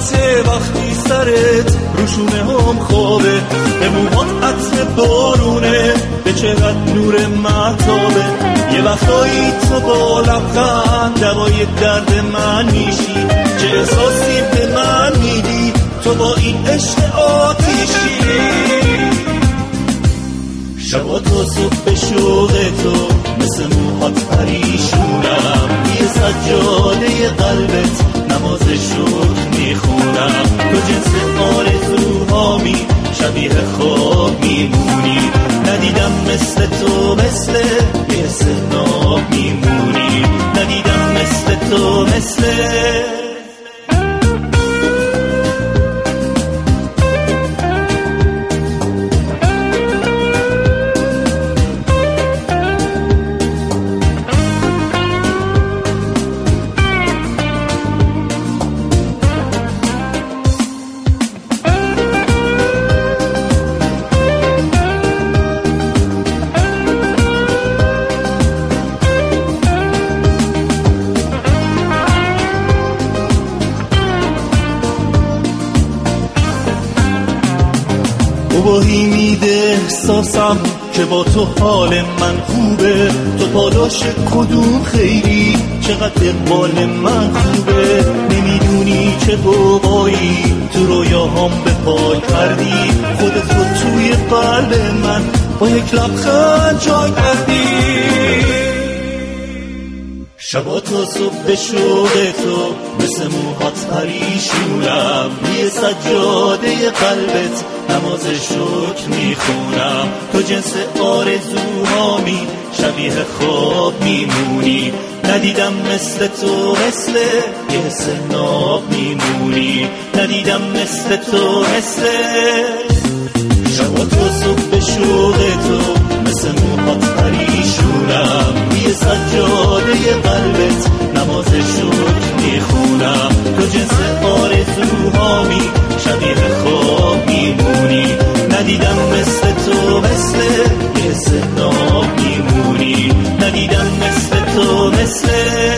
البته وقتی سرت روشونه هم خوابه، به موهات عطر بارونه، به چهرت نور مهتابه. یه وقتایی تو با لبخند دوای درد من میشی، چه احساسی به من میدی تو با این عشق آتیشی. شبا تا صبح شوق تو مثل موهات پریشونم، یه سجاده قلبت نماز شکر میخونم. تو جنس آرزوهامی شبیه خواب میمونی، ندیدم مثل تو مثل یه سناب میمونی، ندیدم مثل تو مثل گواهی میده احساسم که با تو حال من خوبه. تو پاداش کدوم خیری چقدر اقبال من خوبه. نمیدونی چه بابایی تو رویاهام به پای کردی، خودت رو توی قلب من با یک لبخند جای کردی. شبا تا صبح شوق تو مثل موهات پریشونم، یه سجاده قلبت نماز شکر میخونم. تو جنس آرزوهامی شبیه خواب میمونی، ندیدم مثل تو مثل یه سناب میمونی، ندیدم مثل تو مثل. شبا تا صبح شوق تو مثل موهات پریشونم، یه سجاده قلبت نماز شکر میخونم. تو جنس آرزوهامی شبیه خواب میمونی، ندیدم مثل تو مثل یه سناب میمونی، ندیدم مثل تو مثل